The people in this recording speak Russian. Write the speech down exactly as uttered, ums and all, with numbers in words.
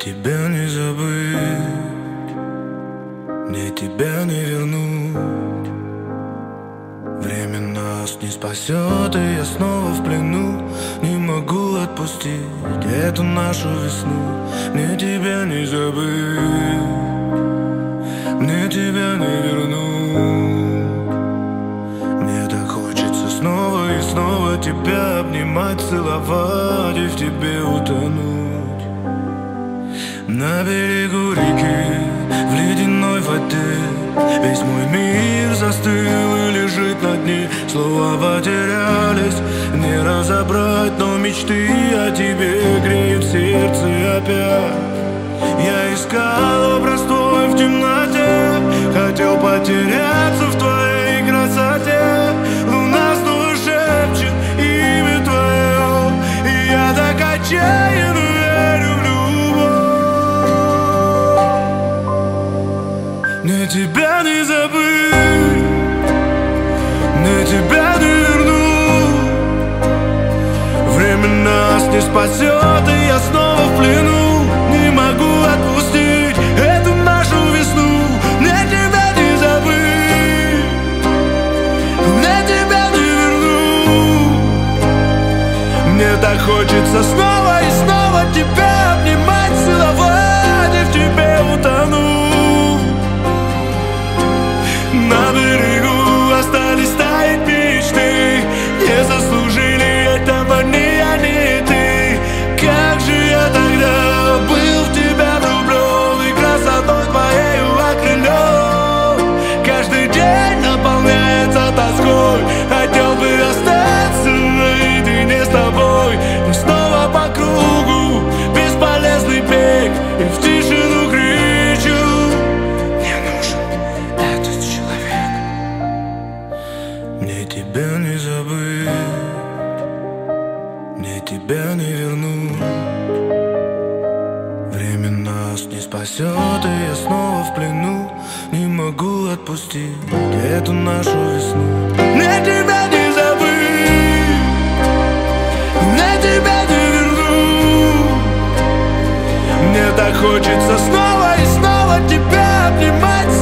тебя не забыть, мне тебя не вернуть. Время нас не спасет, и я снова в плену. Не могу отпустить эту нашу весну. Мне тебя не забыть, мне тебя не вернуть. Мне так хочется снова и снова тебя обнимать, целовать и в тебе утонуть. На берегу реки, в ледяной воде, весь мой мир застыл и лежит на дне. Слова потерялись, не разобрать, но мечты о тебе греют сердце опять. Я искал образ твой в темноте, хотел потеряться в твоей красоте. Луна снова шепчет имя твое, и я так отчаянно верю в любовь. Мне тебя не забыть, мне тебя не вернуть. Время нас не спасет, и я снова в плену. Не могу отпустить эту нашу весну. Мне тебя не забыть, мне тебя не вернуть. Мне так хочется снова и снова тебя обнимать, целовать и в тебе утонуть. На берегу остались таять мечты, не заслужили этого ни я, ни ты. Как же я тогда был в тебя влюблен, и красотой твоею окрылен. Каждый день наполняется тоской, хотел бы остаться наедине с тобой. Но снова по кругу бесполезный бег, и в тишину кричу: мне нужен этот человек. Мне тебя не забыть, мне тебя не вернуть. Время нас не спасет, и я снова в плену. Не могу отпустить эту нашу весну. Мне тебя не забыть, мне тебя не вернуть. Мне так хочется снова и снова тебя обнимать,